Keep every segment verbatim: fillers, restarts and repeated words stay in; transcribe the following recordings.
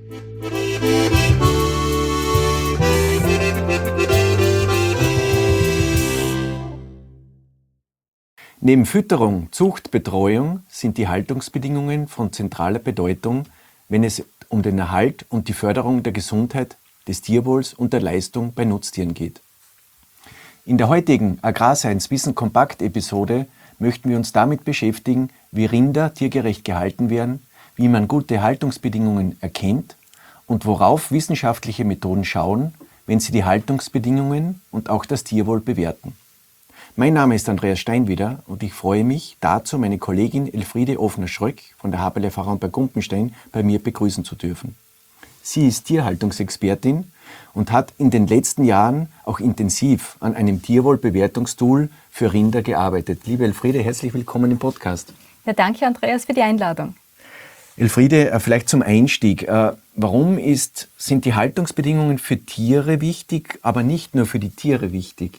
Neben Fütterung, Zucht, Betreuung sind die Haltungsbedingungen von zentraler Bedeutung, wenn es um den Erhalt und die Förderung der Gesundheit, des Tierwohls und der Leistung bei Nutztieren geht. In der heutigen Agrarscience Wissen Kompakt Episode möchten wir uns damit beschäftigen, wie Rinder tiergerecht gehalten werden, wie man gute Haltungsbedingungen erkennt und worauf wissenschaftliche Methoden schauen, wenn sie die Haltungsbedingungen und auch das Tierwohl bewerten. Mein Name ist Andreas Steinwieder und ich freue mich, dazu meine Kollegin Elfriede Ofner-Schröck von der Haberle Pfarrung bei Gumpenstein bei mir begrüßen zu dürfen. Sie ist Tierhaltungsexpertin und hat in den letzten Jahren auch intensiv an einem Tierwohlbewertungstool für Rinder gearbeitet. Liebe Elfriede, herzlich willkommen im Podcast. Ja, danke Andreas für die Einladung. Elfriede, vielleicht zum Einstieg. Warum ist, sind die Haltungsbedingungen für Tiere wichtig, aber nicht nur für die Tiere wichtig?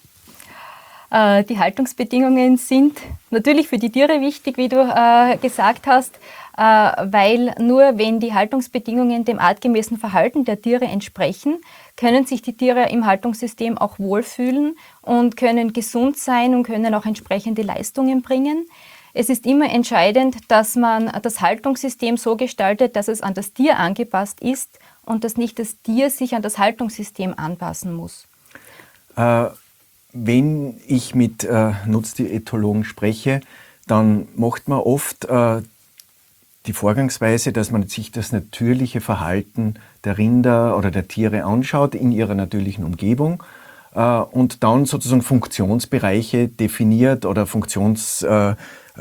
Die Haltungsbedingungen sind natürlich für die Tiere wichtig, wie du äh, gesagt hast, äh, weil nur wenn die Haltungsbedingungen dem artgemäßen Verhalten der Tiere entsprechen, können sich die Tiere im Haltungssystem auch wohlfühlen und können gesund sein und können auch entsprechende Leistungen bringen. Es ist immer entscheidend, dass man das Haltungssystem so gestaltet, dass es an das Tier angepasst ist und dass nicht das Tier sich an das Haltungssystem anpassen muss. Äh Wenn ich mit äh, Nutztieretologen spreche, dann macht man oft äh, die Vorgangsweise, dass man sich das natürliche Verhalten der Rinder oder der Tiere anschaut in ihrer natürlichen Umgebung äh, und dann sozusagen Funktionsbereiche definiert oder Funktionsabläufe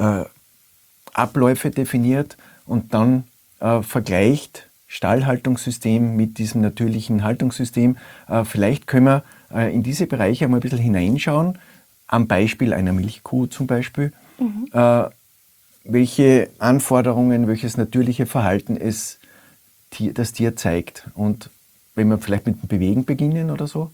äh, äh, definiert und dann äh, vergleicht Stallhaltungssystem mit diesem natürlichen Haltungssystem. Äh, vielleicht können wir in diese Bereiche einmal ein bisschen hineinschauen, am Beispiel einer Milchkuh zum Beispiel, mhm. äh, welche Anforderungen, welches natürliche Verhalten es das Tier zeigt. Und wenn wir vielleicht mit dem Bewegen beginnen oder so?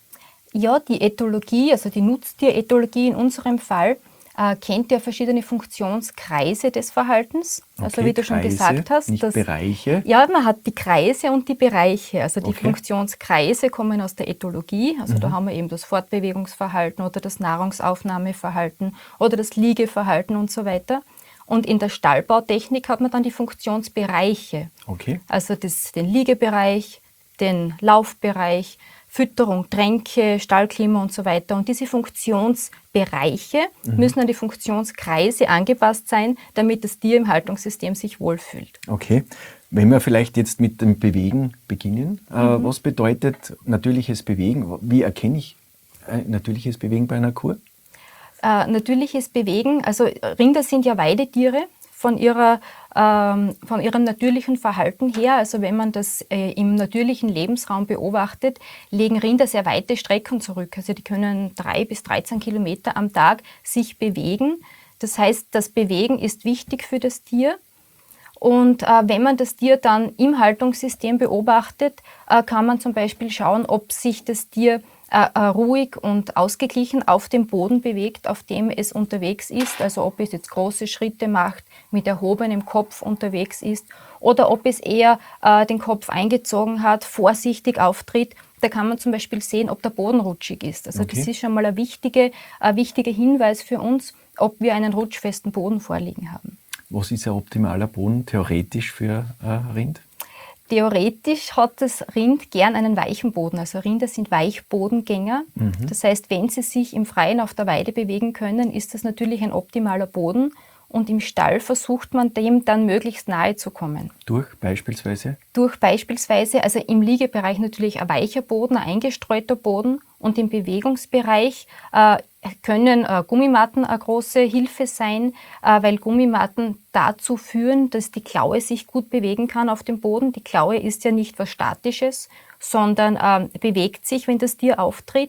Ja, die Ethologie, also die Nutztierethologie in unserem Fall, äh, kennt ja verschiedene Funktionskreise des Verhaltens. Okay, also wie du schon Kreise, gesagt hast. Nicht dass, Bereiche. Ja, man hat die Kreise und die Bereiche. Also die Okay. Funktionskreise kommen aus der Ethologie. Also Mhm. da haben wir eben das Fortbewegungsverhalten oder das Nahrungsaufnahmeverhalten oder das Liegeverhalten und so weiter. Und in der Stallbautechnik hat man dann die Funktionsbereiche. Okay. Also das, den Liegebereich, den Laufbereich, Fütterung, Tränke, Stallklima und so weiter. Und diese Funktionsbereiche mhm. müssen an die Funktionskreise angepasst sein, damit das Tier im Haltungssystem sich wohlfühlt. Okay. Wenn wir vielleicht jetzt mit dem Bewegen beginnen, mhm. äh, was bedeutet natürliches Bewegen? Wie erkenne ich ein natürliches Bewegen bei einer Kuh? Äh, natürliches Bewegen, also Rinder sind ja Weidetiere. Von, ihrer, ähm, von ihrem natürlichen Verhalten her, also wenn man das äh, im natürlichen Lebensraum beobachtet, legen Rinder sehr weite Strecken zurück. Also die können drei bis dreizehn Kilometer am Tag sich bewegen. Das heißt, das Bewegen ist wichtig für das Tier. Und äh, wenn man das Tier dann im Haltungssystem beobachtet, äh, kann man zum Beispiel schauen, ob sich das Tier äh, äh, ruhig und ausgeglichen auf dem Boden bewegt, auf dem es unterwegs ist. Also ob es jetzt große Schritte macht, mit erhobenem Kopf unterwegs ist oder ob es eher äh, den Kopf eingezogen hat, vorsichtig auftritt. Da kann man zum Beispiel sehen, ob der Boden rutschig ist. Also okay. Das ist schon mal ein wichtiger ein wichtiger Hinweis für uns, ob wir einen rutschfesten Boden vorliegen haben. Was ist ein optimaler Boden theoretisch für äh, Rind? Theoretisch hat das Rind gern einen weichen Boden. Also Rinder sind Weichbodengänger. Mhm. Das heißt, wenn sie sich im Freien auf der Weide bewegen können, ist das natürlich ein optimaler Boden. Und im Stall versucht man dem dann möglichst nahe zu kommen. Durch beispielsweise? Durch beispielsweise, also im Liegebereich natürlich ein weicher Boden, ein eingestreuter Boden. Und im Bewegungsbereich äh, können äh, Gummimatten eine große Hilfe sein, äh, weil Gummimatten dazu führen, dass die Klaue sich gut bewegen kann auf dem Boden. Die Klaue ist ja nicht was Statisches, sondern äh, bewegt sich, wenn das Tier auftritt.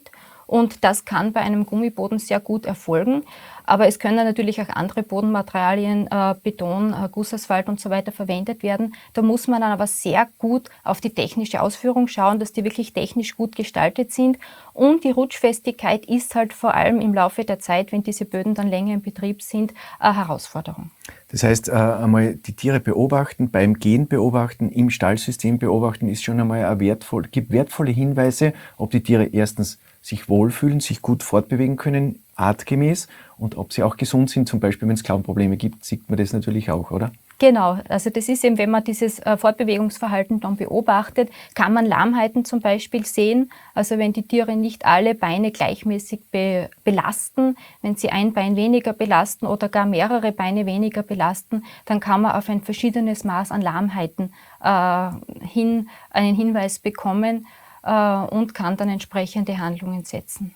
Und das kann bei einem Gummiboden sehr gut erfolgen. Aber es können natürlich auch andere Bodenmaterialien, äh, Beton, äh, Gussasphalt und so weiter verwendet werden. Da muss man dann aber sehr gut auf die technische Ausführung schauen, dass die wirklich technisch gut gestaltet sind. Und die Rutschfestigkeit ist halt vor allem im Laufe der Zeit, wenn diese Böden dann länger in Betrieb sind, eine Herausforderung. Das heißt, äh, einmal die Tiere beobachten, beim Gehen beobachten, im Stallsystem beobachten, ist schon einmal ein wertvoll, gibt wertvolle Hinweise, ob die Tiere erstens sich wohlfühlen, sich gut fortbewegen können, artgemäß, und ob sie auch gesund sind. Zum Beispiel, wenn es Klauenprobleme gibt, sieht man das natürlich auch, oder? Genau, also das ist eben, wenn man dieses äh, Fortbewegungsverhalten dann beobachtet, kann man Lahmheiten zum Beispiel sehen. Also wenn die Tiere nicht alle Beine gleichmäßig be belasten, wenn sie ein Bein weniger belasten oder gar mehrere Beine weniger belasten, dann kann man auf ein verschiedenes Maß an Lahmheiten äh, hin, einen Hinweis bekommen äh, und kann dann entsprechende Handlungen setzen.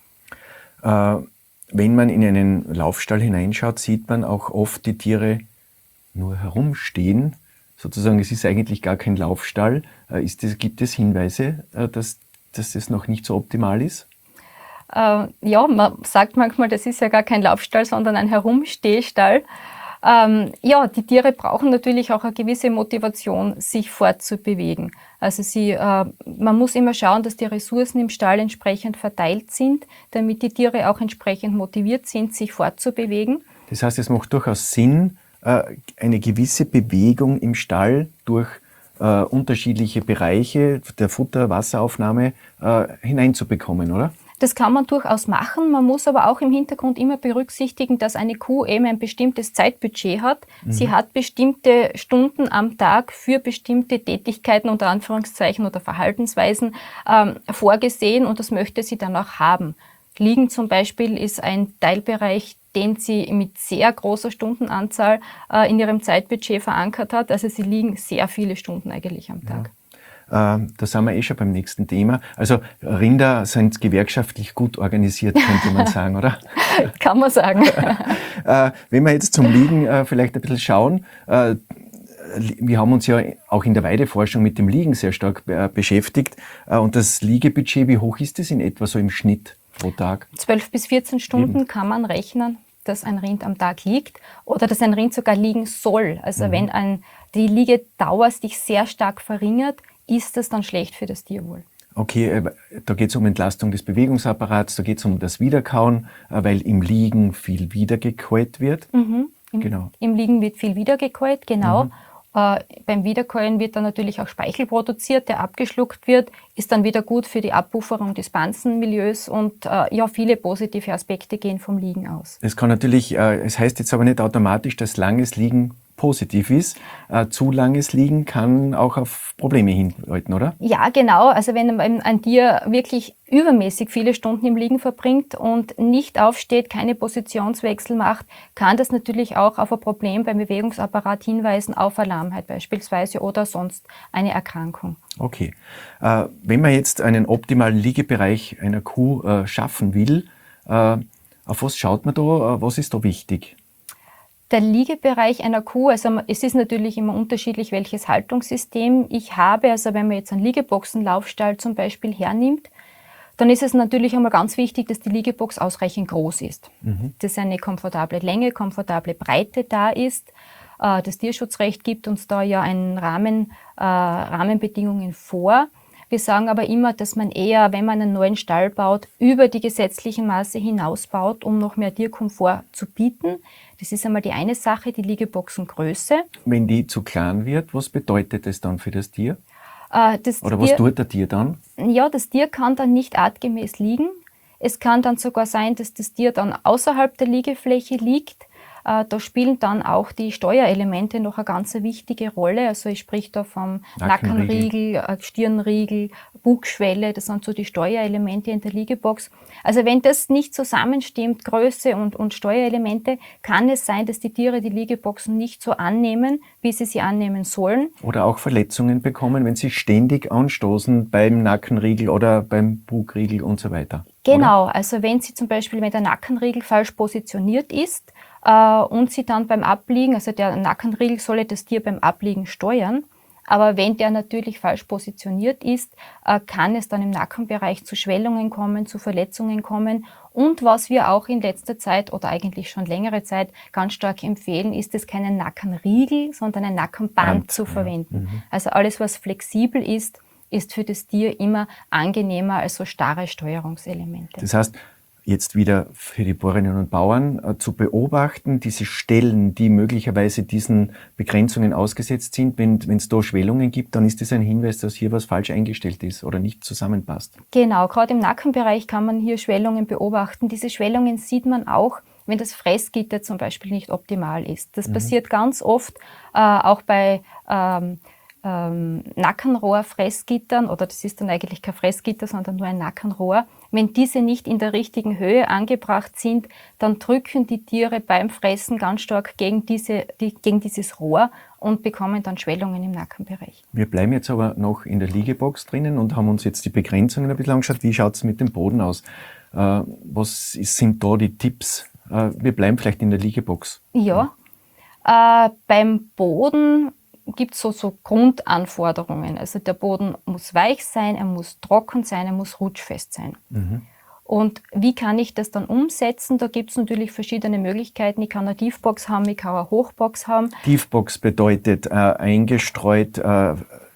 Äh, wenn man in einen Laufstall hineinschaut, sieht man auch oft die Tiere nur herumstehen. Sozusagen, es ist eigentlich gar kein Laufstall. Ist das, gibt es Hinweise, dass, dass das noch nicht so optimal ist? Äh, ja, man sagt manchmal, das ist ja gar kein Laufstall, sondern ein Herumstehstall. Ähm, ja, die Tiere brauchen natürlich auch eine gewisse Motivation, sich fortzubewegen. Also sie, äh, man muss immer schauen, dass die Ressourcen im Stall entsprechend verteilt sind, damit die Tiere auch entsprechend motiviert sind, sich fortzubewegen. Das heißt, es macht durchaus Sinn, eine gewisse Bewegung im Stall durch äh, unterschiedliche Bereiche der Futter-, Wasseraufnahme äh, hineinzubekommen, oder? Das kann man durchaus machen. Man muss aber auch im Hintergrund immer berücksichtigen, dass eine Kuh eben ein bestimmtes Zeitbudget hat. Mhm. Sie hat bestimmte Stunden am Tag für bestimmte Tätigkeiten, unter Anführungszeichen, oder Verhaltensweisen ähm, vorgesehen, und das möchte sie dann auch haben. Liegen zum Beispiel ist ein Teilbereich, den sie mit sehr großer Stundenanzahl äh, in ihrem Zeitbudget verankert hat. Also sie liegen sehr viele Stunden eigentlich am Tag. Ja. Äh, da sind wir eh schon beim nächsten Thema. Also Rinder sind gewerkschaftlich gut organisiert, könnte man sagen, oder? Kann man sagen. äh, wenn wir jetzt zum Liegen äh, vielleicht ein bisschen schauen, äh, wir haben uns ja auch in der Weideforschung mit dem Liegen sehr stark äh, beschäftigt. Äh, und das Liegebudget, wie hoch ist das in etwa so im Schnitt pro Tag? zwölf bis vierzehn Stunden Eben. Kann man rechnen, dass ein Rind am Tag liegt oder dass ein Rind sogar liegen soll. Also mhm. wenn ein, die Liegedauer sich sehr stark verringert, ist das dann schlecht für das Tierwohl. Okay, da geht es um Entlastung des Bewegungsapparats, da geht es um das Wiederkauen, weil im Liegen viel wiedergekäut wird. Mhm. Im, genau. Im Liegen wird viel wiedergekäut, genau. Mhm. Äh, beim Wiederkäuen wird dann natürlich auch Speichel produziert, der abgeschluckt wird, ist dann wieder gut für die Abpufferung des Banzenmilieus und äh, ja, viele positive Aspekte gehen vom Liegen aus. Es kann natürlich, äh, es heißt jetzt aber nicht automatisch, dass langes Liegen positiv ist. Äh, zu langes Liegen kann auch auf Probleme hindeuten, oder? Ja, genau. Also wenn ein Tier wirklich übermäßig viele Stunden im Liegen verbringt und nicht aufsteht, keine Positionswechsel macht, kann das natürlich auch auf ein Problem beim Bewegungsapparat hinweisen, auf eine Lahmheit beispielsweise oder sonst eine Erkrankung. Okay. Äh, wenn man jetzt einen optimalen Liegebereich einer Kuh äh, schaffen will, äh, auf was schaut man da? Äh, was ist da wichtig? Der Liegebereich einer Kuh, also es ist natürlich immer unterschiedlich, welches Haltungssystem ich habe. Also wenn man jetzt einen Liegeboxenlaufstall zum Beispiel hernimmt, dann ist es natürlich einmal ganz wichtig, dass die Liegebox ausreichend groß ist. Mhm. Dass eine komfortable Länge, komfortable Breite da ist. Das Tierschutzrecht gibt uns da ja einen Rahmen, äh, Rahmenbedingungen vor. Wir sagen aber immer, dass man eher, wenn man einen neuen Stall baut, über die gesetzlichen Maße hinaus baut, um noch mehr Tierkomfort zu bieten. Das ist einmal die eine Sache, die Liegeboxengröße. Wenn die zu klein wird, was bedeutet das dann für das Tier? Äh, das Oder Tier, was tut der Tier dann? Ja, das Tier kann dann nicht artgemäß liegen. Es kann dann sogar sein, dass das Tier dann außerhalb der Liegefläche liegt. Da spielen dann auch die Steuerelemente noch eine ganz wichtige Rolle. Also ich spreche da vom Nackenriegel, Nackenriegel Stirnriegel, Bugschwelle, das sind so die Steuerelemente in der Liegebox. Also wenn das nicht zusammenstimmt, Größe und, und Steuerelemente, kann es sein, dass die Tiere die Liegeboxen nicht so annehmen, wie sie sie annehmen sollen. Oder auch Verletzungen bekommen, wenn sie ständig anstoßen beim Nackenriegel oder beim Bugriegel und so weiter. Genau, oder? Also wenn sie zum Beispiel, wenn der Nackenriegel falsch positioniert ist, und sie dann beim Abliegen, also der Nackenriegel solle das Tier beim Abliegen steuern, Aber wenn der natürlich falsch positioniert ist, äh, kann es dann im Nackenbereich zu Schwellungen kommen, zu Verletzungen kommen. Und was wir auch in letzter Zeit oder eigentlich schon längere Zeit ganz stark empfehlen, ist es, keinen Nackenriegel, sondern ein Nackenband Band, zu verwenden. Ja. Mhm. Also alles, was flexibel ist, ist für das Tier immer angenehmer als so starre Steuerungselemente. Das heißt, jetzt wieder für die Bäuerinnen und Bauern äh, zu beobachten, diese Stellen, die möglicherweise diesen Begrenzungen ausgesetzt sind, wenn es da Schwellungen gibt, dann ist das ein Hinweis, dass hier was falsch eingestellt ist oder nicht zusammenpasst. Genau, gerade im Nackenbereich kann man hier Schwellungen beobachten. Diese Schwellungen sieht man auch, wenn das Fressgitter zum Beispiel nicht optimal ist. Das mhm. passiert ganz oft, äh, auch bei ähm, ähm, Nackenrohr-Fressgittern, oder das ist dann eigentlich kein Fressgitter, sondern nur ein Nackenrohr. Wenn diese nicht in der richtigen Höhe angebracht sind, dann drücken die Tiere beim Fressen ganz stark gegen, diese, die, gegen dieses Rohr und bekommen dann Schwellungen im Nackenbereich. Wir bleiben jetzt aber noch in der Liegebox drinnen und haben uns jetzt die Begrenzungen ein bisschen angeschaut. Wie schaut es mit dem Boden aus? Äh, was ist, sind da die Tipps? Äh, wir bleiben vielleicht in der Liegebox. Ja, äh, beim Boden gibt es so, so Grundanforderungen. Also der Boden muss weich sein, er muss trocken sein, er muss rutschfest sein. Mhm. Und wie kann ich das dann umsetzen? Da gibt es natürlich verschiedene Möglichkeiten. Ich kann eine Tiefbox haben, ich kann eine Hochbox haben. Tiefbox bedeutet äh, eingestreut, äh,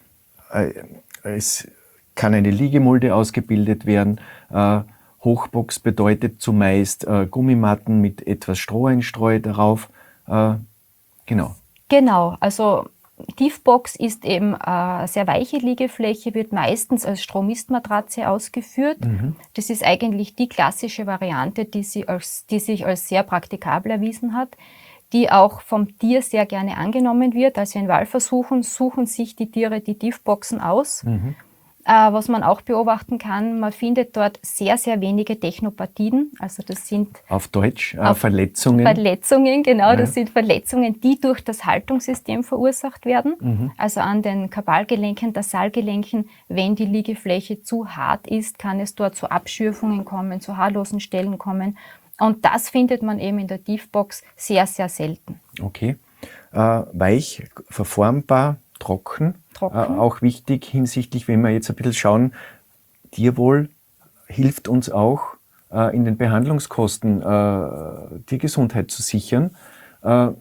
äh, es kann eine Liegemulde ausgebildet werden. Äh, Hochbox bedeutet zumeist äh, Gummimatten mit etwas Stroheinstreu darauf. Äh, genau. Genau, also Tiefbox ist eben eine sehr weiche Liegefläche, wird meistens als Stromistmatratze ausgeführt. Mhm. Das ist eigentlich die klassische Variante, die, sie als, die sich als sehr praktikabel erwiesen hat, die auch vom Tier sehr gerne angenommen wird. Also in Wahlversuchen suchen sich die Tiere die Tiefboxen aus. Mhm. Äh, was man auch beobachten kann, man findet dort sehr, sehr wenige Technopathien. Also das sind auf Deutsch äh, auf Verletzungen. Verletzungen, genau. Ja. Das sind Verletzungen, die durch das Haltungssystem verursacht werden. Mhm. Also an den Kabalgelenken, Tarsalgelenken. Wenn die Liegefläche zu hart ist, kann es dort zu Abschürfungen kommen, zu haarlosen Stellen kommen. Und das findet man eben in der Tiefbox sehr, sehr selten. Okay. Äh, weich, verformbar, trocken. Trocken. Äh, auch wichtig hinsichtlich, wenn wir jetzt ein bisschen schauen, Tierwohl hilft uns auch äh, in den Behandlungskosten äh, Tiergesundheit zu sichern. Äh,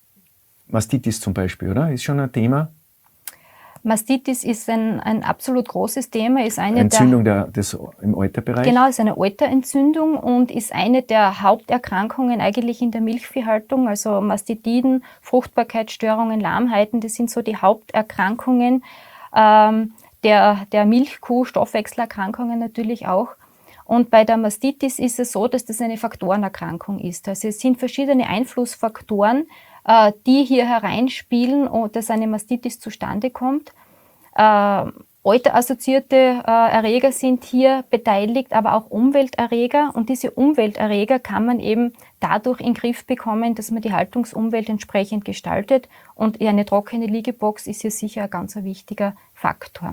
Mastitis zum Beispiel, oder? Ist schon ein Thema? Mastitis ist ein, ein absolut großes Thema. Ist eine Entzündung der, der, des, im Alterbereich? Genau, ist eine Alterentzündung und ist eine der Haupterkrankungen eigentlich in der Milchviehhaltung. Also Mastitiden, Fruchtbarkeitsstörungen, Lahmheiten, das sind so die Haupterkrankungen ähm, der, der Milchkuh, Stoffwechselerkrankungen natürlich auch. Und bei der Mastitis ist es so, dass das eine Faktorenerkrankung ist. Also es sind verschiedene Einflussfaktoren, äh, die hier hereinspielen, dass eine Mastitis zustande kommt. Äh, Alterassoziierte äh, Erreger sind hier beteiligt, aber auch Umwelterreger. Und diese Umwelterreger kann man eben dadurch in den Griff bekommen, dass man die Haltungsumwelt entsprechend gestaltet. Und eine trockene Liegebox ist hier sicher ein ganz wichtiger Faktor.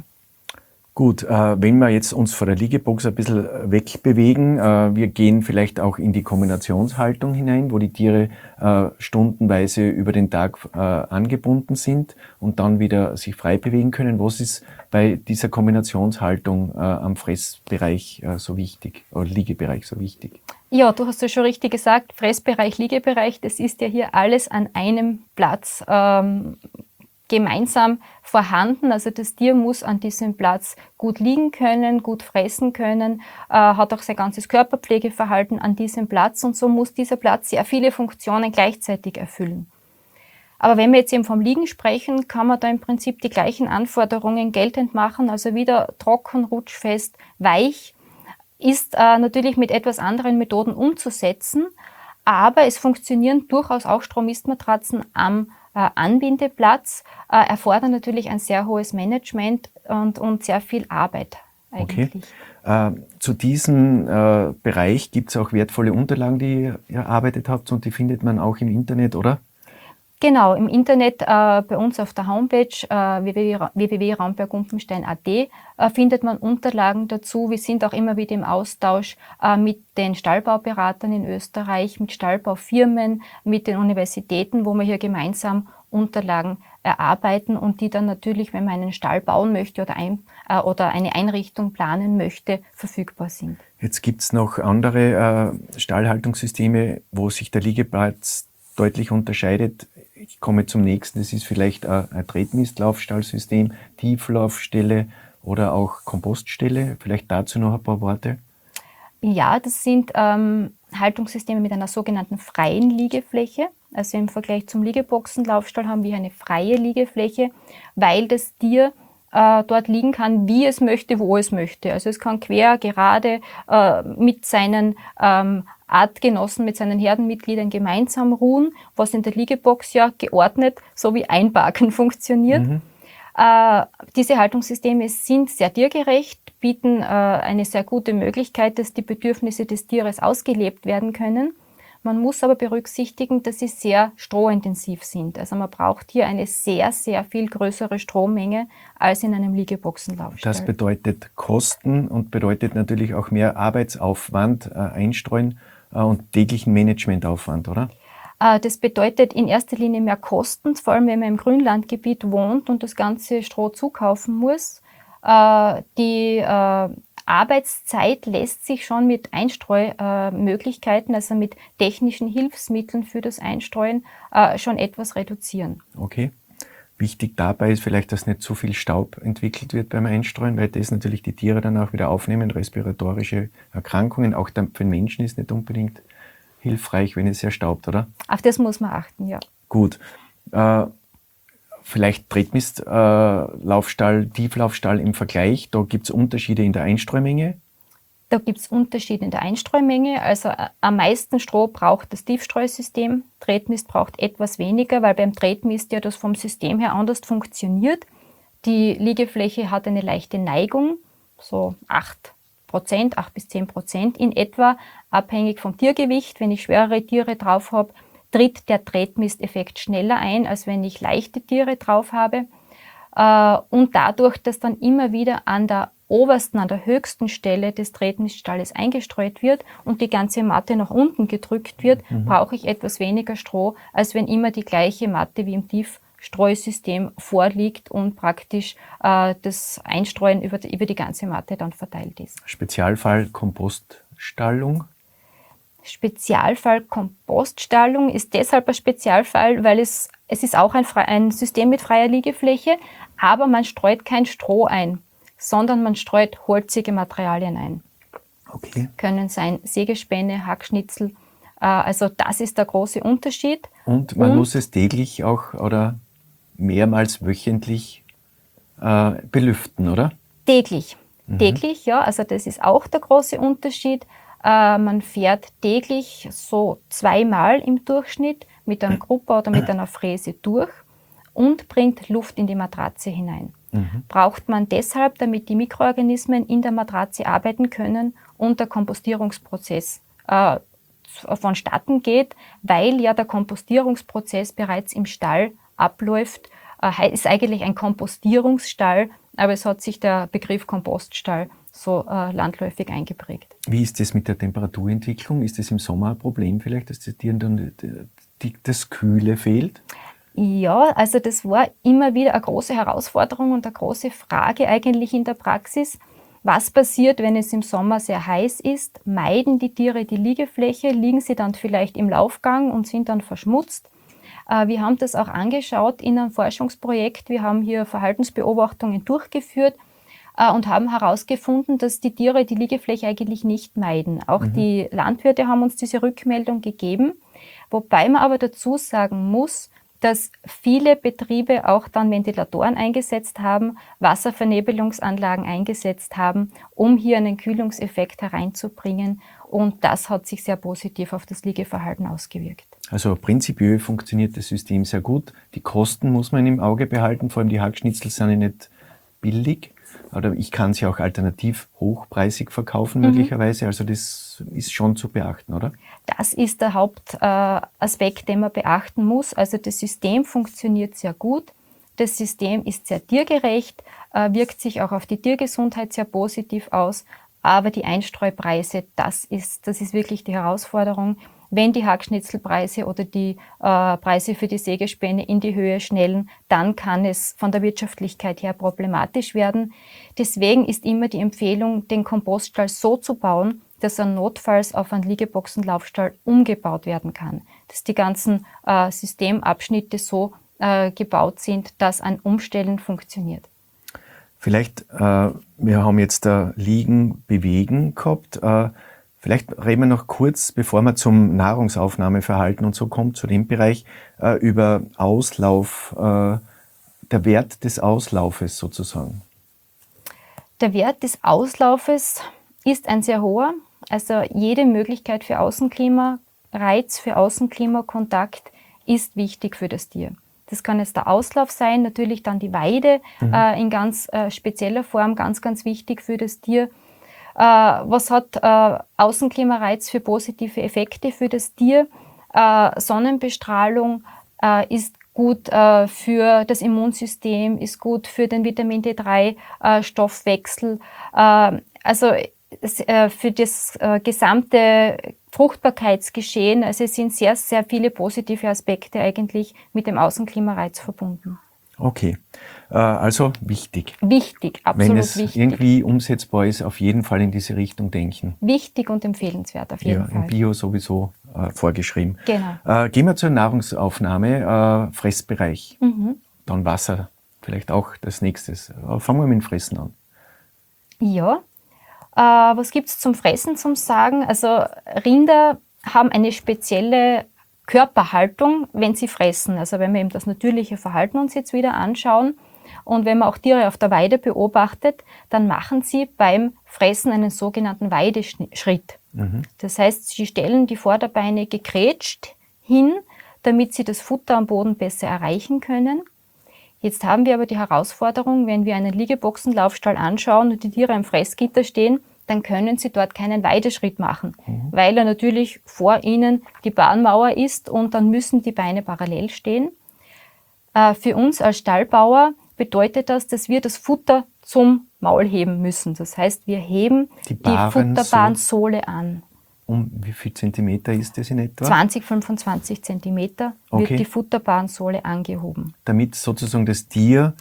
Gut, äh, wenn wir jetzt uns von der Liegebox ein bisschen wegbewegen, äh, wir gehen vielleicht auch in die Kombinationshaltung hinein, wo die Tiere äh, stundenweise über den Tag äh, angebunden sind und dann wieder sich frei bewegen können. Was ist bei dieser Kombinationshaltung äh, am Fressbereich äh, so wichtig, oder Liegebereich so wichtig? Ja, du hast ja schon richtig gesagt, Fressbereich, Liegebereich, das ist ja hier alles an einem Platz ähm, gemeinsam vorhanden. Also das Tier muss an diesem Platz gut liegen können, gut fressen können, äh, hat auch sein ganzes Körperpflegeverhalten an diesem Platz und so muss dieser Platz sehr viele Funktionen gleichzeitig erfüllen. Aber wenn wir jetzt eben vom Liegen sprechen, kann man da im Prinzip die gleichen Anforderungen geltend machen, also wieder trocken, rutschfest, weich, ist äh, natürlich mit etwas anderen Methoden umzusetzen, aber es funktionieren durchaus auch Stromistmatratzen am Äh, Anbindeplatz, äh, erfordern natürlich ein sehr hohes Management und, und sehr viel Arbeit eigentlich. Okay. Äh, zu diesem äh, Bereich gibt es auch wertvolle Unterlagen, die ihr erarbeitet habt und die findet man auch im Internet, oder? Genau, im Internet äh, bei uns auf der Homepage äh, w w w punkt raumberg-gumpenstein punkt a t äh, findet man Unterlagen dazu. Wir sind auch immer wieder im Austausch äh, mit den Stallbauberatern in Österreich, mit Stallbaufirmen, mit den Universitäten, wo wir hier gemeinsam Unterlagen erarbeiten und die dann natürlich, wenn man einen Stall bauen möchte oder, ein, äh, oder eine Einrichtung planen möchte, verfügbar sind. Jetzt gibt es noch andere äh, Stallhaltungssysteme, wo sich der Liegeplatz deutlich unterscheidet. Ich komme zum nächsten, das ist vielleicht ein, ein Tretmistlaufstallsystem, Tieflaufstelle oder auch Kompoststelle. Vielleicht dazu noch ein paar Worte. Ja, das sind ähm, Haltungssysteme mit einer sogenannten freien Liegefläche. Also im Vergleich zum Liegeboxenlaufstall haben wir eine freie Liegefläche, weil das Tier äh, dort liegen kann, wie es möchte, wo es möchte. Also es kann quer, gerade äh, mit seinen ähm, Artgenossen, mit seinen Herdenmitgliedern gemeinsam ruhen, was in der Liegebox ja geordnet so wie Einparken funktioniert. Mhm. Äh, diese Haltungssysteme sind sehr tiergerecht, bieten äh, eine sehr gute Möglichkeit, dass die Bedürfnisse des Tieres ausgelebt werden können. Man muss aber berücksichtigen, dass sie sehr strohintensiv sind. Also man braucht hier eine sehr, sehr viel größere Strommenge als in einem Liegeboxenlaufstall. Das bedeutet Kosten und bedeutet natürlich auch mehr Arbeitsaufwand, äh, Einstreuen äh, und täglichen Managementaufwand, oder? Äh, das bedeutet in erster Linie mehr Kosten, vor allem wenn man im Grünlandgebiet wohnt und das ganze Stroh zukaufen muss. Äh, die äh, Arbeitszeit lässt sich schon mit Einstreumöglichkeiten, also mit technischen Hilfsmitteln für das Einstreuen, äh, schon etwas reduzieren. Okay. Wichtig dabei ist vielleicht, dass nicht zu viel Staub entwickelt wird beim Einstreuen, weil das natürlich die Tiere dann auch wieder aufnehmen, respiratorische Erkrankungen. Auch für den Menschen ist nicht unbedingt hilfreich, wenn es sehr staubt, oder? Auf das muss man achten, ja. Gut. Äh, Vielleicht Tretmistlaufstall, äh, Tieflaufstall im Vergleich. Da gibt es Unterschiede in der Einstreumenge. Da gibt es Unterschiede in der Einstreumenge. Also äh, am meisten Stroh braucht das Tiefstreusystem. Tretmist braucht etwas weniger, weil beim Tretmist ja das vom System her anders funktioniert. Die Liegefläche hat eine leichte Neigung, so acht Prozent, acht bis zehn Prozent in etwa, abhängig vom Tiergewicht. Wenn ich schwerere Tiere drauf habe, tritt der Tretmisteffekt schneller ein, als wenn ich leichte Tiere drauf habe. Und dadurch, dass dann immer wieder an der obersten, an der höchsten Stelle des Tretmiststalles eingestreut wird und die ganze Matte nach unten gedrückt wird, mhm. brauche ich etwas weniger Stroh, als wenn immer die gleiche Matte wie im Tiefstreusystem vorliegt und praktisch äh, das Einstreuen über die, über die ganze Matte dann verteilt ist. Spezialfall Kompoststallung. Spezialfall Kompoststallung ist deshalb ein Spezialfall, weil es, es ist auch ein, ein System mit freier Liegefläche, aber man streut kein Stroh ein, sondern man streut holzige Materialien ein. Okay. Können sein Sägespäne, Hackschnitzel, äh, also das ist der große Unterschied. Und man Und, muss es täglich auch oder mehrmals wöchentlich äh, belüften, oder? Täglich, mhm. täglich, ja, also das ist auch der große Unterschied. Man fährt täglich so zweimal im Durchschnitt mit einem Grupper oder mit einer Fräse durch und bringt Luft in die Matratze hinein. Mhm. Braucht man deshalb, damit die Mikroorganismen in der Matratze arbeiten können und der Kompostierungsprozess äh, vonstatten geht, weil ja der Kompostierungsprozess bereits im Stall abläuft. Äh, ist eigentlich ein Kompostierungsstall, aber es hat sich der Begriff Kompoststall so äh, landläufig eingeprägt. Wie ist das mit der Temperaturentwicklung? Ist das im Sommer ein Problem vielleicht, dass den Tieren dann die, das Kühle fehlt? Ja, also das war immer wieder eine große Herausforderung und eine große Frage eigentlich in der Praxis. Was passiert, wenn es im Sommer sehr heiß ist? Meiden die Tiere die Liegefläche? Liegen sie dann vielleicht im Laufgang und sind dann verschmutzt? Äh, wir haben das auch angeschaut in einem Forschungsprojekt. Wir haben hier Verhaltensbeobachtungen durchgeführt und haben herausgefunden, dass die Tiere die Liegefläche eigentlich nicht meiden. Auch mhm. die Landwirte haben uns diese Rückmeldung gegeben, wobei man aber dazu sagen muss, dass viele Betriebe auch dann Ventilatoren eingesetzt haben, Wasservernebelungsanlagen eingesetzt haben, um hier einen Kühlungseffekt hereinzubringen. Und das hat sich sehr positiv auf das Liegeverhalten ausgewirkt. Also prinzipiell funktioniert das System sehr gut. Die Kosten muss man im Auge behalten, vor allem die Hackschnitzel sind ja nicht billig. Oder ich kann sie auch alternativ hochpreisig verkaufen mhm. möglicherweise. Also das ist schon zu beachten, oder? Das ist der Hauptaspekt, äh, den man beachten muss. Also das System funktioniert sehr gut. Das System ist sehr tiergerecht, äh, wirkt sich auch auf die Tiergesundheit sehr positiv aus. Aber die Einstreupreise, das ist, das ist wirklich die Herausforderung. Wenn die Hackschnitzelpreise oder die äh, Preise für die Sägespäne in die Höhe schnellen, dann kann es von der Wirtschaftlichkeit her problematisch werden. Deswegen ist immer die Empfehlung, den Kompoststall so zu bauen, dass er notfalls auf einen Liegeboxenlaufstall umgebaut werden kann. Dass die ganzen äh, Systemabschnitte so äh, gebaut sind, dass ein Umstellen funktioniert. Vielleicht, äh, wir haben jetzt da Liegen, Bewegen gehabt. Äh, vielleicht reden wir noch kurz, bevor wir zum Nahrungsaufnahmeverhalten und so kommt, zu dem Bereich, äh, über Auslauf, äh, der Wert des Auslaufes sozusagen. Der Wert des Auslaufes ist ein sehr hoher. Also jede Möglichkeit für Außenklimareiz, für Außenklimakontakt ist wichtig für das Tier. Das kann jetzt der Auslauf sein, natürlich dann die Weide mhm. äh, in ganz äh, spezieller Form, ganz, ganz wichtig für das Tier. Äh, was hat äh, Außenklimareiz für positive Effekte für das Tier? Äh, Sonnenbestrahlung äh, ist gut äh, für das Immunsystem, ist gut für den Vitamin D drei Stoffwechsel. Äh, also äh, für das äh, gesamte Fruchtbarkeitsgeschehen, also es sind sehr, sehr viele positive Aspekte eigentlich mit dem Außenklimareiz verbunden. Okay, äh, also wichtig. Wichtig, absolut Wenn es wichtig. irgendwie umsetzbar ist, auf jeden Fall in diese Richtung denken. Wichtig und empfehlenswert auf jeden ja, Fall. Im Bio sowieso äh, vorgeschrieben. Genau. Äh, gehen wir zur Nahrungsaufnahme, äh, Fressbereich. Mhm. Dann Wasser, vielleicht auch das nächste. Äh, fangen wir mit dem Fressen an. Ja, äh, was gibt es zum Fressen zum Sagen? Also Rinder haben eine spezielle Körperhaltung, wenn sie fressen. Also wenn wir eben das natürliche Verhalten uns jetzt wieder anschauen und wenn man auch Tiere auf der Weide beobachtet, dann machen sie beim Fressen einen sogenannten Weideschritt. Mhm. Das heißt, sie stellen die Vorderbeine gegrätscht hin, damit sie das Futter am Boden besser erreichen können. Jetzt haben wir aber die Herausforderung, wenn wir einen Liegeboxenlaufstall anschauen und die Tiere am Fressgitter stehen, dann können sie dort keinen Weideschritt machen, mhm. weil er natürlich vor ihnen die Bahnmauer ist und dann müssen die Beine parallel stehen. Äh, für uns als Stallbauer bedeutet das, dass wir das Futter zum Maul heben müssen. Das heißt, wir heben die, die Futterbahnsohle an. Um wie viel Zentimeter ist das in etwa? zwanzig, fünfundzwanzig Zentimeter okay. wird die Futterbahnsohle angehoben. Damit sozusagen das Tier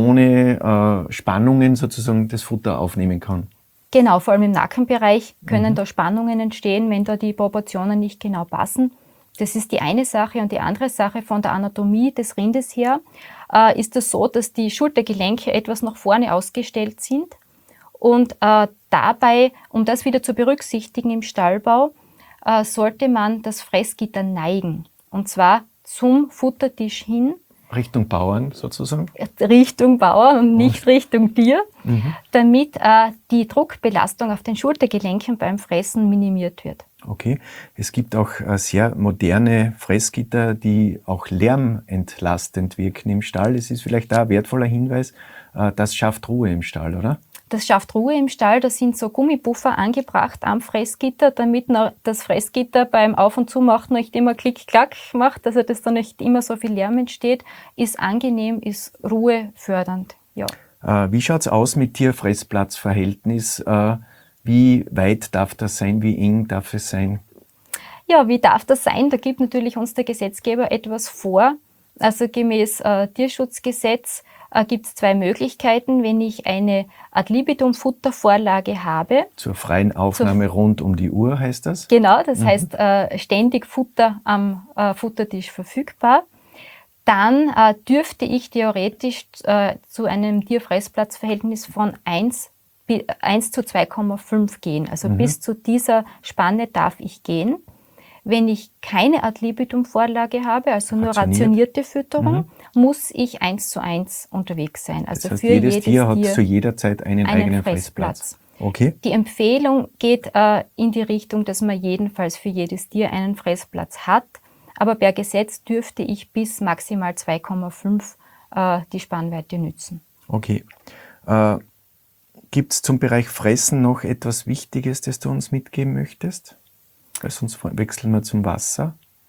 ohne äh, Spannungen sozusagen das Futter aufnehmen kann. Genau, vor allem im Nackenbereich können mhm. da Spannungen entstehen, wenn da die Proportionen nicht genau passen. Das ist die eine Sache. Und die andere Sache von der Anatomie des Rindes her äh, ist es so, dass die Schultergelenke etwas nach vorne ausgestellt sind. Und äh, dabei, um das wieder zu berücksichtigen im Stallbau, äh, sollte man das Fressgitter neigen. Und zwar zum Futtertisch hin. Richtung Bauern sozusagen? Richtung Bauern und nicht oh. Richtung Tier, mhm. damit äh, die Druckbelastung auf den Schultergelenken beim Fressen minimiert wird. Okay, es gibt auch äh, sehr moderne Fressgitter, die auch lärmentlastend wirken im Stall. Das ist vielleicht da ein wertvoller Hinweis, äh, das schafft Ruhe im Stall, oder? Das schafft Ruhe im Stall, da sind so Gummipuffer angebracht am Fressgitter, damit das Fressgitter beim Auf- und Zumachen nicht immer Klick-Klack macht, also dass da nicht immer so viel Lärm entsteht, ist angenehm, ist ruhefördernd. Ja. Äh, wie schaut es aus mit Tier-Fressplatz-Verhältnis? Äh, wie weit darf das sein, wie eng darf es sein? Ja, wie darf das sein? Da gibt natürlich uns der Gesetzgeber etwas vor. Also gemäß äh, Tierschutzgesetz äh, gibt es zwei Möglichkeiten, wenn ich eine Ad libitum Futtervorlage habe. Zur freien Aufnahme zur, rund um die Uhr heißt das? Genau, das mhm. heißt äh, ständig Futter am äh, Futtertisch verfügbar. Dann äh, dürfte ich theoretisch äh, zu einem Tierfressplatzverhältnis von eins zu zwei Komma fünf gehen. Also mhm. bis zu dieser Spanne darf ich gehen. Wenn ich keine Ad libitum Vorlage habe, also nur Rationiert. rationierte Fütterung, mhm. muss ich eins zu eins unterwegs sein. Also das heißt, für jedes, jedes Tier hat Tier zu jeder Zeit einen, einen eigenen Fressplatz. Fressplatz. Okay. Die Empfehlung geht äh, in die Richtung, dass man jedenfalls für jedes Tier einen Fressplatz hat. Aber per Gesetz dürfte ich bis maximal zwei Komma fünf äh, die Spannweite nützen. Okay. Äh, Gibt es zum Bereich Fressen noch etwas Wichtiges, das du uns mitgeben möchtest? Weil sonst wechseln wir zum Wasser.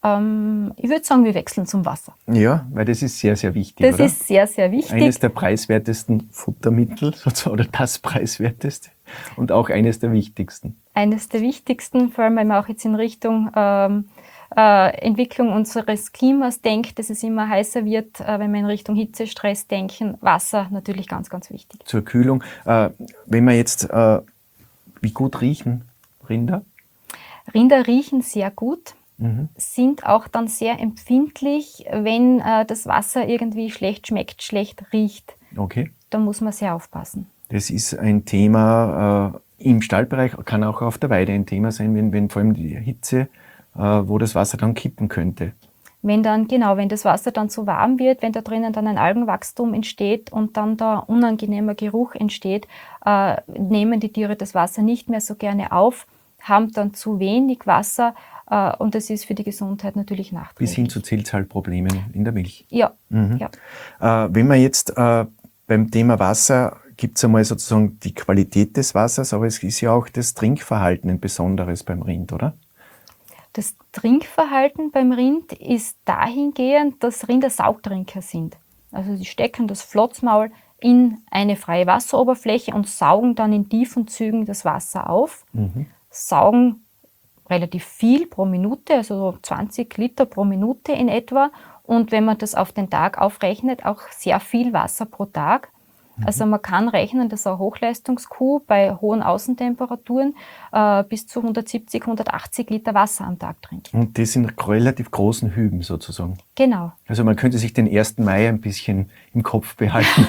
Ähm, ich würde sagen, wir wechseln zum Wasser. Ja, weil das ist sehr, sehr wichtig, Das oder? ist sehr, sehr wichtig. Eines der preiswertesten Futtermittel, sozusagen, oder das preiswerteste und auch eines der wichtigsten. Eines der wichtigsten, vor allem wenn man auch jetzt in Richtung ähm, äh, Entwicklung unseres Klimas denkt, dass es immer heißer wird, äh, wenn wir in Richtung Hitzestress denken, Wasser natürlich ganz, ganz wichtig. Zur Kühlung. Äh, wenn wir jetzt, äh, wie gut riechen Rinder? Rinder riechen sehr gut, Mhm. sind auch dann sehr empfindlich, wenn äh, das Wasser irgendwie schlecht schmeckt, schlecht riecht. Okay. Da muss man sehr aufpassen. Das ist ein Thema äh, im Stallbereich, kann auch auf der Weide ein Thema sein, wenn, wenn vor allem die Hitze, äh, wo das Wasser dann kippen könnte. Wenn dann, genau, wenn das Wasser dann zu warm wird, wenn da drinnen dann ein Algenwachstum entsteht und dann da unangenehmer Geruch entsteht, äh, nehmen die Tiere das Wasser nicht mehr so gerne auf, haben dann zu wenig Wasser äh, und das ist für die Gesundheit natürlich nachträglich. Bis hin zu Zellzahlproblemen in der Milch. Ja. Mhm. ja. Äh, wenn man jetzt äh, beim Thema Wasser, gibt es einmal sozusagen die Qualität des Wassers, aber es ist ja auch das Trinkverhalten ein besonderes beim Rind, oder? Das Trinkverhalten beim Rind ist dahingehend, dass Rinder Saugtrinker sind. Also sie stecken das Flotzmaul in eine freie Wasseroberfläche und saugen dann in tiefen Zügen das Wasser auf, Mhm. saugen relativ viel pro Minute, also so zwanzig Liter pro Minute in etwa. Und wenn man das auf den Tag aufrechnet, auch sehr viel Wasser pro Tag. Also man kann rechnen, dass eine Hochleistungskuh bei hohen Außentemperaturen äh, bis zu hundertsiebzig, hundertachtzig Liter Wasser am Tag trinkt. Und das in relativ großen Hüben sozusagen. Genau. Also man könnte sich den ersten Mai ein bisschen im Kopf behalten.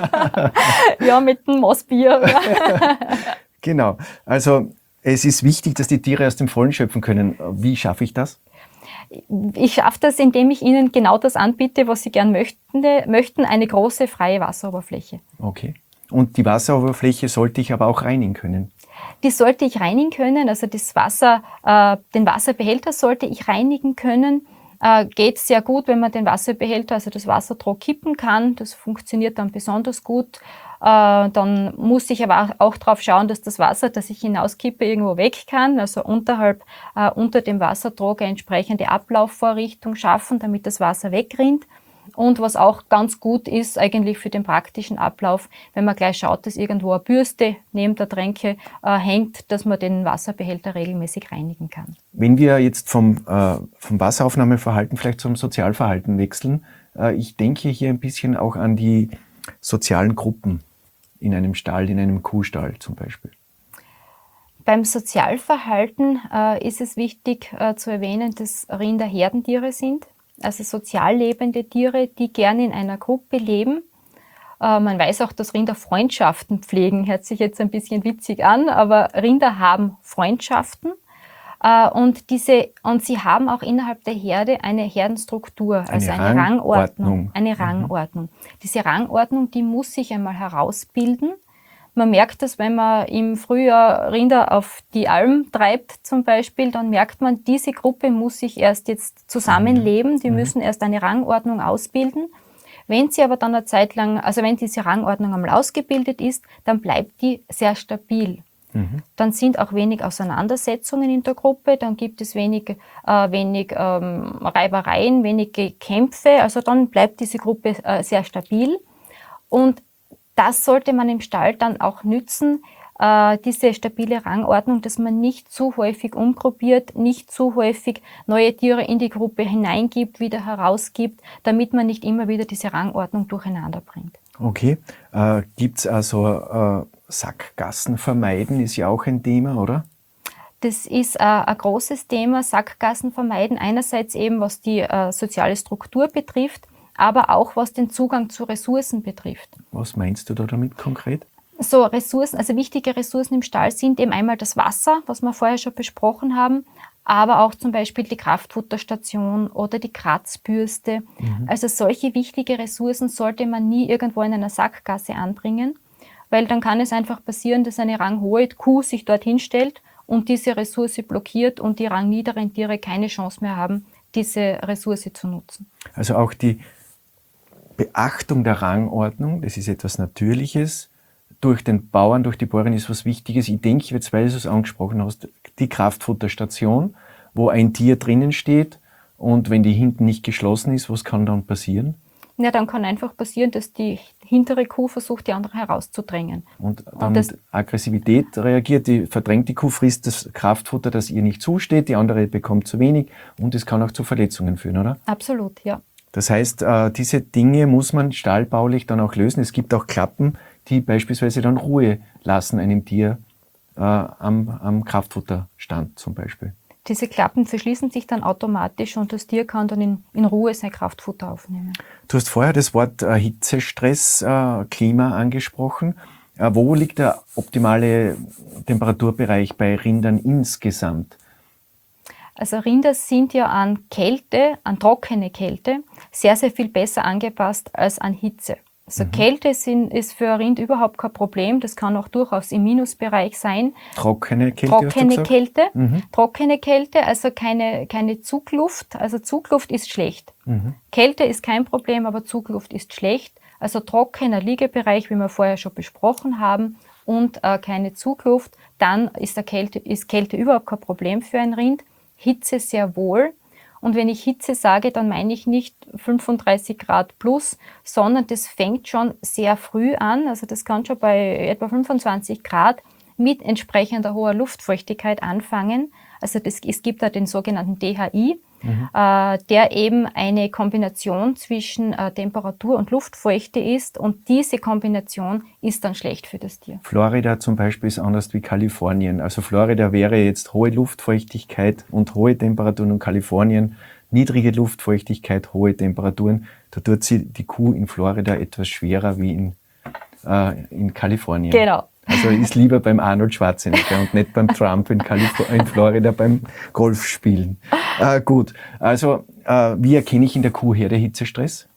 Ja, mit dem Mossbier. Genau. Also es ist wichtig, dass die Tiere aus dem Vollen schöpfen können. Wie schaffe ich das? Ich schaffe das, indem ich ihnen genau das anbiete, was sie gern möchten, möchten, eine große freie Wasseroberfläche. Okay. Und die Wasseroberfläche sollte ich aber auch reinigen können. Die sollte ich reinigen können, also das Wasser, äh, den Wasserbehälter sollte ich reinigen können. Äh, geht sehr gut, wenn man den Wasserbehälter, also das Wassertroh kippen kann. Das funktioniert dann besonders gut. Äh, dann muss ich aber auch, auch darauf schauen, dass das Wasser, das ich hinauskippe, irgendwo weg kann. Also unterhalb, äh, unter dem Wassertrog eine entsprechende Ablaufvorrichtung schaffen, damit das Wasser wegrinnt. Und was auch ganz gut ist eigentlich für den praktischen Ablauf, wenn man gleich schaut, dass irgendwo eine Bürste neben der Tränke äh, hängt, dass man den Wasserbehälter regelmäßig reinigen kann. Wenn wir jetzt vom, äh, vom Wasseraufnahmeverhalten vielleicht zum Sozialverhalten wechseln, äh, ich denke hier ein bisschen auch an die sozialen Gruppen in einem Stall, in einem Kuhstall zum Beispiel. Beim Sozialverhalten äh, ist es wichtig äh, zu erwähnen, dass Rinder Herdentiere sind. Also sozial lebende Tiere, die gerne in einer Gruppe leben. Äh, man weiß auch, dass Rinder Freundschaften pflegen. Hört sich jetzt ein bisschen witzig an, aber Rinder haben Freundschaften. Äh, und, diese, und sie haben auch innerhalb der Herde eine Herdenstruktur, also eine, eine Rangordnung. Rangordnung. Eine Rangordnung. Mhm. Diese Rangordnung, die muss sich einmal herausbilden. Man merkt das, wenn man im Frühjahr Rinder auf die Alm treibt zum Beispiel, dann merkt man, diese Gruppe muss sich erst jetzt zusammenleben, die müssen erst eine Rangordnung ausbilden. Wenn sie aber dann eine Zeit lang, also wenn diese Rangordnung einmal ausgebildet ist, dann bleibt die sehr stabil. Mhm. Dann sind auch wenig Auseinandersetzungen in der Gruppe, dann gibt es wenig, äh, wenig ähm, Reibereien, wenige Kämpfe, also dann bleibt diese Gruppe äh, sehr stabil. Und das sollte man im Stall dann auch nützen, äh, diese stabile Rangordnung, dass man nicht zu häufig umgruppiert, nicht zu häufig neue Tiere in die Gruppe hineingibt, wieder herausgibt, damit man nicht immer wieder diese Rangordnung durcheinander bringt. Okay, äh, gibt es also äh, Sackgassen vermeiden, ist ja auch ein Thema, oder? Das ist äh, ein großes Thema, Sackgassen vermeiden, einerseits eben was die äh, soziale Struktur betrifft, aber auch was den Zugang zu Ressourcen betrifft. Was meinst du da damit konkret? So Ressourcen, also wichtige Ressourcen im Stall sind eben einmal das Wasser, was wir vorher schon besprochen haben, aber auch zum Beispiel die Kraftfutterstation oder die Kratzbürste. Mhm. Also solche wichtige Ressourcen sollte man nie irgendwo in einer Sackgasse anbringen, weil dann kann es einfach passieren, dass eine ranghohe Kuh sich dorthin stellt und diese Ressource blockiert und die rangniederen Tiere keine Chance mehr haben, diese Ressource zu nutzen. Also auch die Beachtung der Rangordnung, das ist etwas Natürliches, durch den Bauern, durch die Bäuerin ist was Wichtiges. Ich denke, jetzt, weil du es angesprochen hast, die Kraftfutterstation, wo ein Tier drinnen steht, Und wenn die hinten nicht geschlossen ist, was kann dann passieren? Ja, dann kann einfach passieren, dass die hintere Kuh versucht, die andere herauszudrängen. Und dann Und das, mit Aggressivität reagiert, die verdrängt die Kuh, frisst das Kraftfutter, das ihr nicht zusteht, die andere bekommt zu wenig und es kann auch zu Verletzungen führen, oder? absolut, ja. Das heißt, äh, diese Dinge muss man stallbaulich dann auch lösen. Es gibt auch Klappen, die beispielsweise dann Ruhe lassen einem Tier äh, am, am Kraftfutterstand zum Beispiel. Diese Klappen verschließen sich dann automatisch und das Tier kann dann in, in Ruhe sein Kraftfutter aufnehmen. Du hast vorher das Wort äh, Hitzestress, äh, Klima angesprochen. Äh, wo liegt der optimale Temperaturbereich bei Rindern insgesamt? Also Rinder sind ja an Kälte, an trockene Kälte, sehr, sehr viel besser angepasst als an Hitze. Also mhm. Kälte sind, ist für ein Rind überhaupt kein Problem. Das kann auch durchaus im Minusbereich sein. Trockene Kälte? Trockene Kälte, mhm. trockene Kälte, also keine, keine Zugluft. Also Zugluft ist schlecht. Mhm. Kälte ist kein Problem, aber Zugluft ist schlecht. Also trockener Liegebereich, wie wir vorher schon besprochen haben, und äh, keine Zugluft, dann ist, der Kälte, ist Kälte überhaupt kein Problem für ein Rind. Hitze sehr wohl. Und wenn ich Hitze sage, dann meine ich nicht fünfunddreißig Grad plus, sondern das fängt schon sehr früh an. Also das kann schon bei etwa fünfundzwanzig Grad mit entsprechender hoher Luftfeuchtigkeit anfangen. Also das, es gibt da den sogenannten D H I, mhm. äh, der eben eine Kombination zwischen äh, Temperatur und Luftfeuchte ist. Und diese Kombination ist dann schlecht für das Tier. Florida zum Beispiel ist anders wie Kalifornien. Also Florida wäre jetzt hohe Luftfeuchtigkeit und hohe Temperaturen, und Kalifornien niedrige Luftfeuchtigkeit, hohe Temperaturen. Da tut sie die Kuh in Florida etwas schwerer wie in, äh, in Kalifornien. Genau. Also ist lieber beim Arnold Schwarzenegger und nicht beim Trump in, Kalif- in Florida beim Golfspielen. Äh, gut, also äh, wie erkenne ich in der Kuhherde Hitzestress?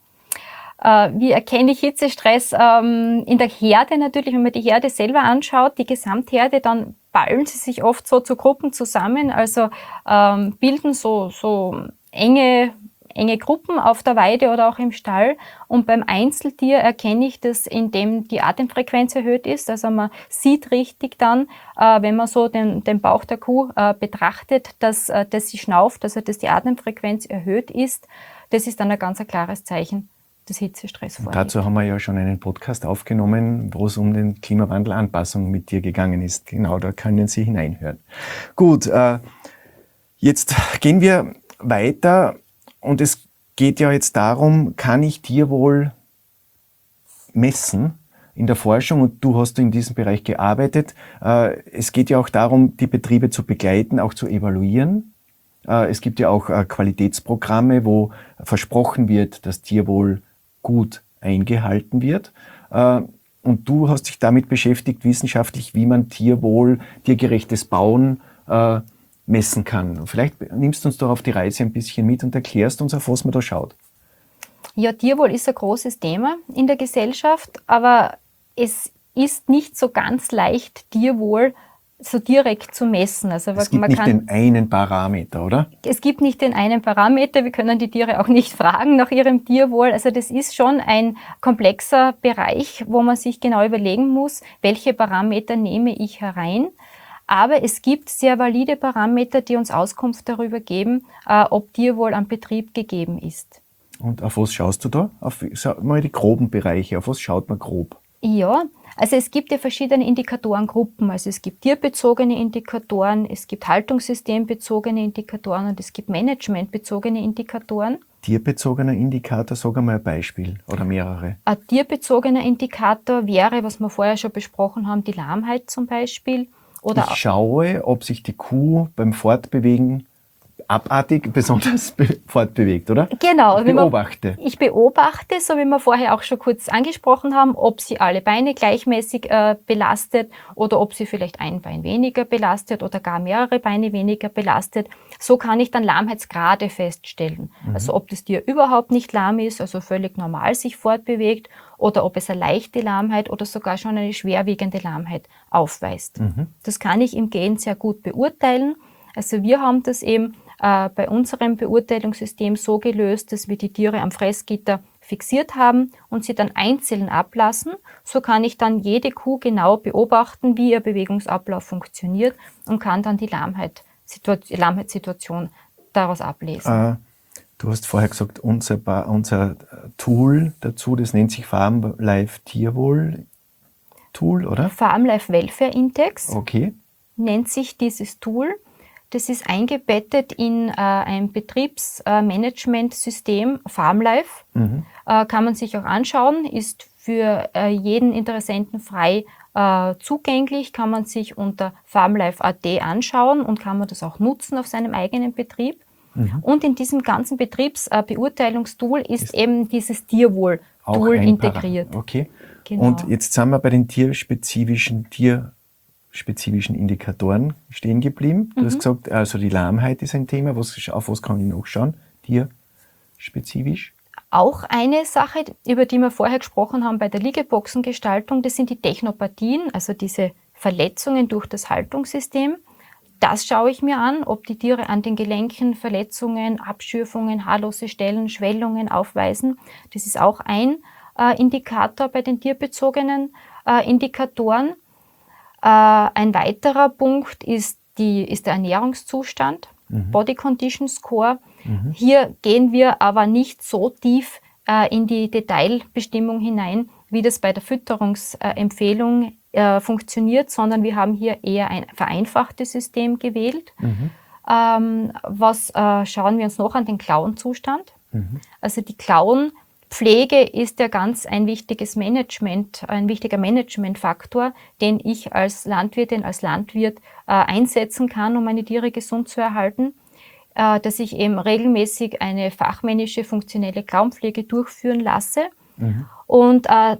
Äh, wie erkenne ich Hitzestress? Ähm, in der Herde natürlich, wenn man die Herde selber anschaut, die Gesamtherde, dann ballen sie sich oft so zu Gruppen zusammen, also ähm, bilden so, so enge enge Gruppen auf der Weide oder auch im Stall. Und beim Einzeltier erkenne ich das, indem die Atemfrequenz erhöht ist. Also man sieht richtig dann, äh, wenn man so den, den Bauch der Kuh äh, betrachtet, dass, äh, dass sie schnauft, also dass die Atemfrequenz erhöht ist. Das ist dann ein ganz ein klares Zeichen, dass Hitzestress vorliegt. Dazu haben wir ja schon einen Podcast aufgenommen, wo es um den Klimawandelanpassung mit dir gegangen ist. Genau, da können Sie hineinhören. Gut, äh, jetzt gehen wir weiter. Und es geht ja jetzt darum, kann ich Tierwohl messen in der Forschung? Und du hast in diesem Bereich gearbeitet. Es geht ja auch darum, die Betriebe zu begleiten, auch zu evaluieren. Es gibt ja auch Qualitätsprogramme, wo versprochen wird, dass Tierwohl gut eingehalten wird. Und du hast dich damit beschäftigt, wissenschaftlich, wie man Tierwohl, tiergerechtes Bauen messen kann. Vielleicht nimmst du uns doch auf die Reise ein bisschen mit und erklärst uns, auf was man da schaut. Ja, Tierwohl ist ein großes Thema in der Gesellschaft, aber es ist nicht so ganz leicht, Tierwohl so direkt zu messen. Also es gibt man nicht kann, den einen Parameter, oder? Es gibt nicht den einen Parameter. Wir können die Tiere auch nicht fragen nach ihrem Tierwohl. Also das ist schon ein komplexer Bereich, wo man sich genau überlegen muss, welche Parameter nehme ich herein. Aber es gibt sehr valide Parameter, die uns Auskunft darüber geben, äh, ob Tierwohl am Betrieb gegeben ist. Und auf was schaust du da? Auf sag mal die groben Bereiche. Auf was schaut man grob? Ja, also es gibt ja verschiedene Indikatorengruppen. Also es gibt tierbezogene Indikatoren, es gibt haltungssystembezogene Indikatoren und es gibt managementbezogene Indikatoren. Tierbezogener Indikator, sag einmal ein Beispiel oder mehrere. Ein tierbezogener Indikator wäre, was wir vorher schon besprochen haben, die Lahmheit zum Beispiel. Oder ich schaue, ob sich die Kuh beim Fortbewegen abartig besonders be- fortbewegt, oder? Genau. Ich beobachte. Man, ich beobachte, so wie wir vorher auch schon kurz angesprochen haben, ob sie alle Beine gleichmäßig äh, belastet oder ob sie vielleicht ein Bein weniger belastet oder gar mehrere Beine weniger belastet. So kann ich dann Lahmheitsgrade feststellen. Mhm. Also ob das Tier überhaupt nicht lahm ist, also völlig normal sich fortbewegt, oder ob es eine leichte Lahmheit oder sogar schon eine schwerwiegende Lahmheit aufweist. Mhm. Das kann ich im Gehen sehr gut beurteilen. Also wir haben das eben äh, bei unserem Beurteilungssystem so gelöst, dass wir die Tiere am Fressgitter fixiert haben und sie dann einzeln ablassen. So kann ich dann jede Kuh genau beobachten, wie ihr Bewegungsablauf funktioniert und kann dann die Lahmheit, Lahmheitssituation daraus ablesen. Äh, Du hast vorher gesagt, unser, ba- unser Tool dazu, das nennt sich FarmLife Tierwohl Tool, oder? FarmLife Welfare Index Okay. nennt sich dieses Tool. Das ist eingebettet in äh, ein Betriebsmanagementsystem, FarmLife. Mhm. Äh, kann man sich auch anschauen, ist für äh, jeden Interessenten frei äh, zugänglich, kann man sich unter FarmLife Punkt at anschauen und kann man das auch nutzen auf seinem eigenen Betrieb. Mhm. Und in diesem ganzen Betriebsbeurteilungstool ist, Ist eben dieses Auch Tierwohl-Tool ein integriert. Para- Okay. Genau. Und jetzt sind wir bei den tierspezifischen, tierspezifischen Indikatoren stehen geblieben. Du hast gesagt, also die Lahmheit ist ein Thema. Was, auf was kann ich noch schauen? Tierspezifisch? Auch eine Sache, über die wir vorher gesprochen haben bei der Liegeboxengestaltung, das sind die Technopathien, also diese Verletzungen durch das Haltungssystem. Das schaue ich mir an, ob die Tiere an den Gelenken Verletzungen, Abschürfungen, haarlose Stellen, Schwellungen aufweisen. Das ist auch ein äh, Indikator bei den tierbezogenen äh, Indikatoren. Äh, ein weiterer Punkt ist, die, ist der Ernährungszustand, mhm. Body Condition Score. Mhm. Hier gehen wir aber nicht so tief äh, in die Detailbestimmung hinein, wie das bei der Fütterungsempfehlung äh, funktioniert, sondern wir haben hier eher ein vereinfachtes System gewählt. Mhm. Ähm, was äh, schauen wir uns noch an? Den Klauenzustand. Mhm. Also die Klauenpflege ist ja ganz ein wichtiges Management, ein wichtiger Managementfaktor, den ich als Landwirtin, als Landwirt äh, einsetzen kann, um meine Tiere gesund zu erhalten. Äh, dass ich eben regelmäßig eine fachmännische, funktionelle Klauenpflege durchführen lasse. Mhm. Und äh,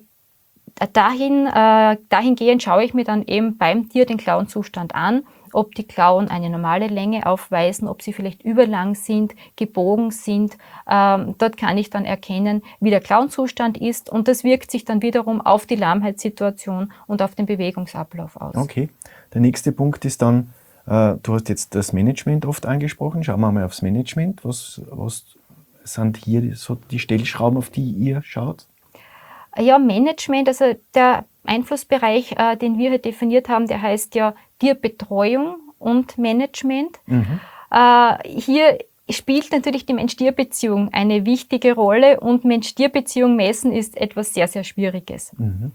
dahin, äh, dahingehend schaue ich mir dann eben beim Tier den Klauenzustand an, ob die Klauen eine normale Länge aufweisen, ob sie vielleicht überlang sind, gebogen sind. Ähm, dort kann ich dann erkennen, wie der Klauenzustand ist, und das wirkt sich dann wiederum auf die Lahmheitssituation und auf den Bewegungsablauf aus. Okay. Der nächste Punkt ist dann, äh, du hast jetzt das Management oft angesprochen. Schauen wir mal aufs Management. Was, was sind hier so die Stellschrauben, auf die ihr schaut? Ja, Management, also der Einflussbereich, äh, den wir hier definiert haben, der heißt ja Tierbetreuung und Management. Mhm. Äh, hier spielt natürlich die Mensch-Tier-Beziehung eine wichtige Rolle, und Mensch-Tier-Beziehung messen ist etwas sehr, sehr Schwieriges. Mhm.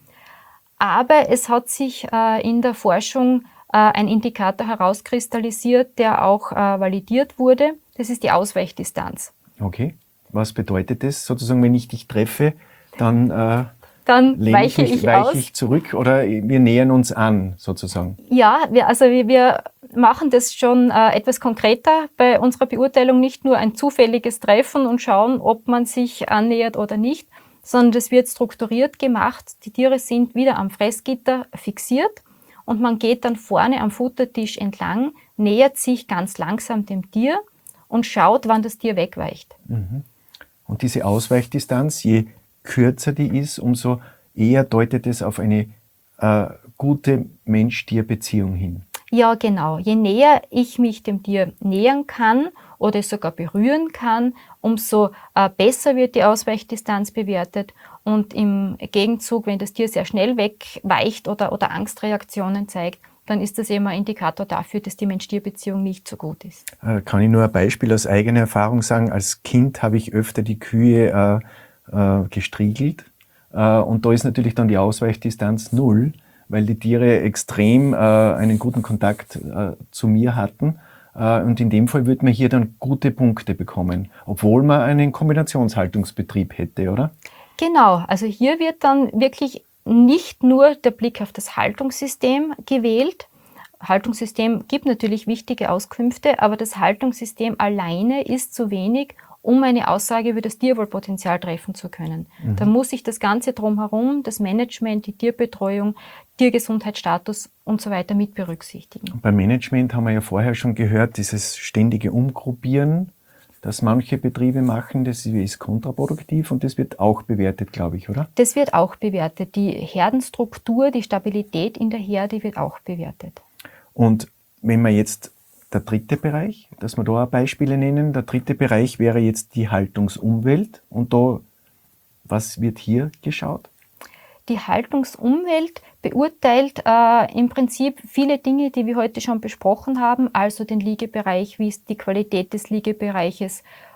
Aber es hat sich äh, in der Forschung äh, ein Indikator herauskristallisiert, der auch äh, validiert wurde. Das ist die Ausweichdistanz. Okay. Was bedeutet das? Sozusagen, wenn ich dich treffe, dann, äh, dann weiche ich, mich, ich, weiche aus. ich zurück, oder wir nähern uns an, sozusagen? Ja, wir, also wir, wir machen das schon äh, etwas konkreter bei unserer Beurteilung, nicht nur ein zufälliges Treffen und schauen, ob man sich annähert oder nicht, sondern das wird strukturiert gemacht. Die Tiere sind wieder am Fressgitter fixiert und man geht dann vorne am Futtertisch entlang, nähert sich ganz langsam dem Tier und schaut, wann das Tier wegweicht. Mhm. Und diese Ausweichdistanz, je kürzer die ist, umso eher deutet es auf eine äh, gute Mensch-Tier-Beziehung hin. Ja, genau. Je näher ich mich dem Tier nähern kann oder es sogar berühren kann, umso äh, besser wird die Ausweichdistanz bewertet. Und im Gegenzug, wenn das Tier sehr schnell wegweicht oder, oder Angstreaktionen zeigt, dann ist das eben ein Indikator dafür, dass die Mensch-Tier-Beziehung nicht so gut ist. Äh, kann ich nur ein Beispiel aus eigener Erfahrung sagen? Als Kind habe ich öfter die Kühe äh, äh, gestriegelt. Äh, und da ist natürlich dann die Ausweichdistanz null, weil die Tiere extrem äh, einen guten Kontakt äh, zu mir hatten. Äh, und in dem Fall würde man hier dann gute Punkte bekommen, obwohl man einen Kombinationshaltungsbetrieb hätte, oder? Genau, also hier wird dann wirklich nicht nur der Blick auf das Haltungssystem gewählt. Haltungssystem gibt natürlich wichtige Auskünfte, aber das Haltungssystem alleine ist zu wenig, um eine Aussage über das Tierwohlpotenzial treffen zu können. Mhm. Da muss ich das Ganze drumherum, das Management, die Tierbetreuung, Tiergesundheitsstatus und so weiter mit berücksichtigen. Und beim Management haben wir ja vorher schon gehört, dieses ständige Umgruppieren, das manche Betriebe machen, das ist kontraproduktiv, und das wird auch bewertet, glaube ich, oder? Das wird auch bewertet. Die Herdenstruktur, die Stabilität in der Herde wird auch bewertet. Und wenn man jetzt der dritte Bereich, dass wir da Beispiele nennen, der dritte Bereich wäre jetzt die Haltungsumwelt. Und da, was wird hier geschaut? Die Haltungsumwelt beurteilt äh, im Prinzip viele Dinge, die wir heute schon besprochen haben, also den Liegebereich, wie ist die Qualität des Liegebereiches,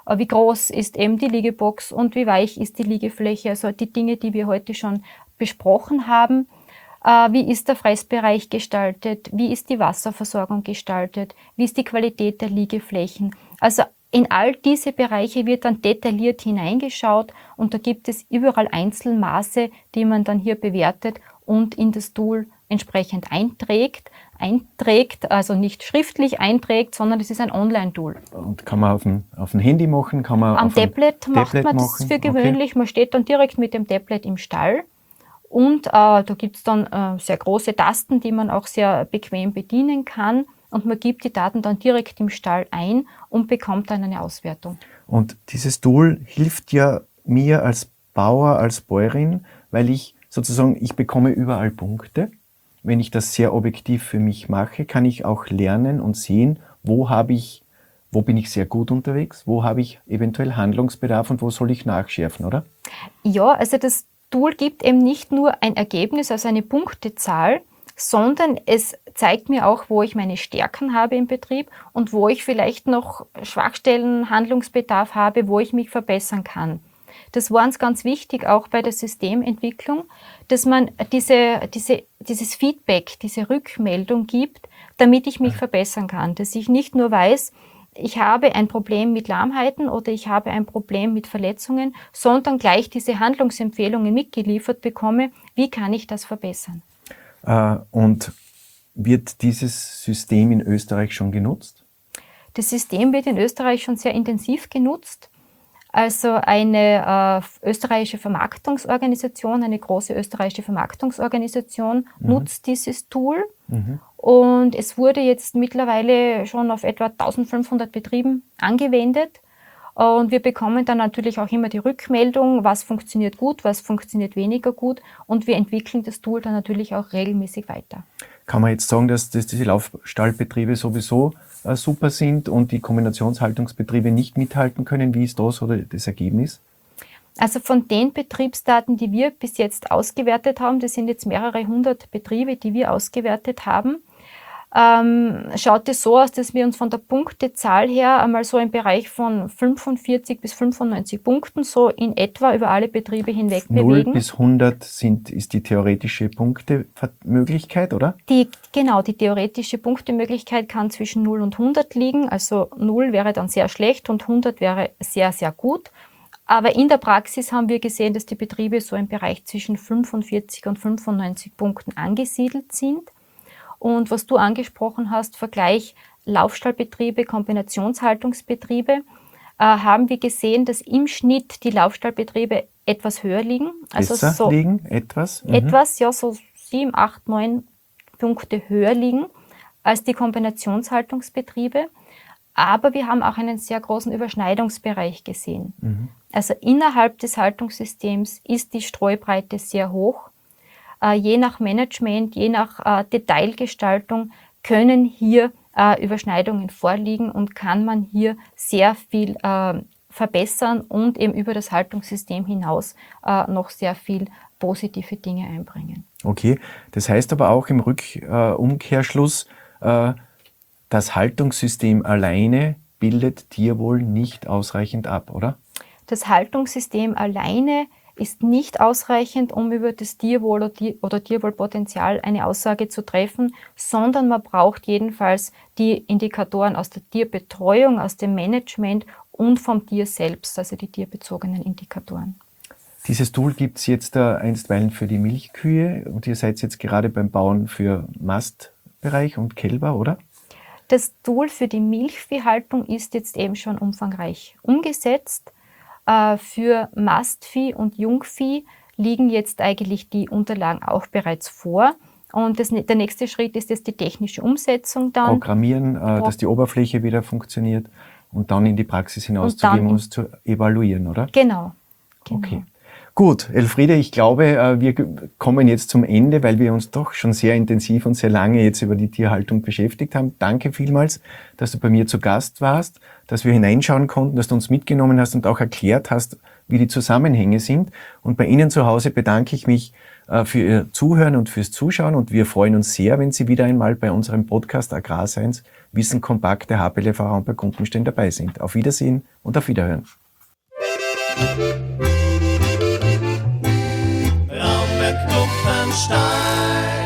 Wie groß ist eben die Liegebox und wie weich ist die Liegefläche? Also die Dinge, die wir heute schon besprochen haben. Wie ist der Fressbereich gestaltet? Wie ist die Wasserversorgung gestaltet? Wie ist die Qualität der Liegeflächen? Also in all diese Bereiche wird dann detailliert hineingeschaut und da gibt es überall Einzelmaße, die man dann hier bewertet und in das Tool entsprechend einträgt. Einträgt, also nicht schriftlich einträgt, sondern es ist ein Online-Tool. Und kann man auf dem, auf dem Handy machen? Kann man Am auf dem Tablet macht Tablet man machen? das für gewöhnlich. Okay. Man steht dann direkt mit dem Tablet im Stall. Und äh, da gibt's dann äh, sehr große Tasten, die man auch sehr bequem bedienen kann. Und man gibt die Daten dann direkt im Stall ein und bekommt dann eine Auswertung. Und dieses Tool hilft ja mir als Bauer, als Bäuerin, weil ich sozusagen, ich bekomme überall Punkte. Wenn ich das sehr objektiv für mich mache, kann ich auch lernen und sehen, wo habe ich, wo bin ich sehr gut unterwegs, wo habe ich eventuell Handlungsbedarf und wo soll ich nachschärfen, oder? Ja, also das Tool gibt eben nicht nur ein Ergebnis, also eine Punktezahl, sondern es zeigt mir auch, wo ich meine Stärken habe im Betrieb und wo ich vielleicht noch Schwachstellen, Handlungsbedarf habe, wo ich mich verbessern kann. Das war uns ganz wichtig, auch bei der Systementwicklung, dass man diese, diese, dieses Feedback, diese Rückmeldung gibt, damit ich mich verbessern kann. Dass ich nicht nur weiß, ich habe ein Problem mit Lahmheiten oder ich habe ein Problem mit Verletzungen, sondern gleich diese Handlungsempfehlungen mitgeliefert bekomme, wie kann ich das verbessern. Äh, und wird dieses System in Österreich schon genutzt? Das System wird in Österreich schon sehr intensiv genutzt. Also eine äh, österreichische Vermarktungsorganisation, eine große österreichische Vermarktungsorganisation mhm. nutzt dieses Tool. Mhm. Und es wurde jetzt mittlerweile schon auf etwa eintausendfünfhundert Betrieben angewendet. Und wir bekommen dann natürlich auch immer die Rückmeldung, was funktioniert gut, was funktioniert weniger gut. Und wir entwickeln das Tool dann natürlich auch regelmäßig weiter. Kann man jetzt sagen, dass, dass diese Laufstallbetriebe sowieso äh, super sind und die Kombinationshaltungsbetriebe nicht mithalten können? Wie ist das oder das Ergebnis? Also von den Betriebsdaten, die wir bis jetzt ausgewertet haben, das sind jetzt mehrere hundert Betriebe, die wir ausgewertet haben, ähm, schaut es so aus, dass wir uns von der Punktezahl her einmal so im Bereich von fünfundvierzig bis fünfundneunzig Punkten so in etwa über alle Betriebe hinweg null bewegen. bis hundert sind, ist die theoretische Punktemöglichkeit, oder? Die, genau, die theoretische Punktemöglichkeit kann zwischen null und hundert liegen. Also null wäre dann sehr schlecht und hundert wäre sehr, sehr gut. Aber in der Praxis haben wir gesehen, dass die Betriebe so im Bereich zwischen fünfundvierzig und fünfundneunzig Punkten angesiedelt sind. Und was du angesprochen hast, Vergleich Laufstallbetriebe, Kombinationshaltungsbetriebe, äh, haben wir gesehen, dass im Schnitt die Laufstallbetriebe etwas höher liegen. Also Besser so liegen, etwas? Mhm. Etwas, ja, so sieben, acht, neun Punkte höher liegen als die Kombinationshaltungsbetriebe. Aber wir haben auch einen sehr großen Überschneidungsbereich gesehen. Mhm. Also innerhalb des Haltungssystems ist die Streubreite sehr hoch. Äh, je nach Management, je nach äh, Detailgestaltung können hier äh, Überschneidungen vorliegen und kann man hier sehr viel äh, verbessern und eben über das Haltungssystem hinaus äh, noch sehr viel positive Dinge einbringen. Okay, das heißt aber auch im Rückumkehrschluss, äh, das Haltungssystem alleine bildet Tierwohl nicht ausreichend ab, oder? Das Haltungssystem alleine ist nicht ausreichend, um über das Tierwohl oder Tierwohlpotenzial eine Aussage zu treffen, sondern man braucht jedenfalls die Indikatoren aus der Tierbetreuung, aus dem Management und vom Tier selbst, also die tierbezogenen Indikatoren. Dieses Tool gibt es jetzt äh, einstweilen für die Milchkühe und ihr seid jetzt gerade beim Bauen für Mastbereich und Kälber, oder? Das Tool für die Milchviehhaltung ist jetzt eben schon umfangreich umgesetzt. Für Mastvieh und Jungvieh liegen jetzt eigentlich die Unterlagen auch bereits vor. Und das, der nächste Schritt ist jetzt die technische Umsetzung dann. Programmieren, äh, dass die Oberfläche wieder funktioniert und dann in die Praxis hinauszugeben und es zu evaluieren, oder? Genau. genau. Okay. Gut, Elfriede, ich glaube, wir kommen jetzt zum Ende, weil wir uns doch schon sehr intensiv und sehr lange jetzt über die Tierhaltung beschäftigt haben. Danke vielmals, dass du bei mir zu Gast warst, dass wir hineinschauen konnten, dass du uns mitgenommen hast und auch erklärt hast, wie die Zusammenhänge sind. Und bei Ihnen zu Hause bedanke ich mich äh, für Ihr Zuhören und fürs Zuschauen und wir freuen uns sehr, wenn Sie wieder einmal bei unserem Podcast Agrarseins Wissen kompakt der H P L V Raum bei Gumpenstein dabei sind. Auf Wiedersehen und auf Wiederhören. Raumberg Gumpenstein.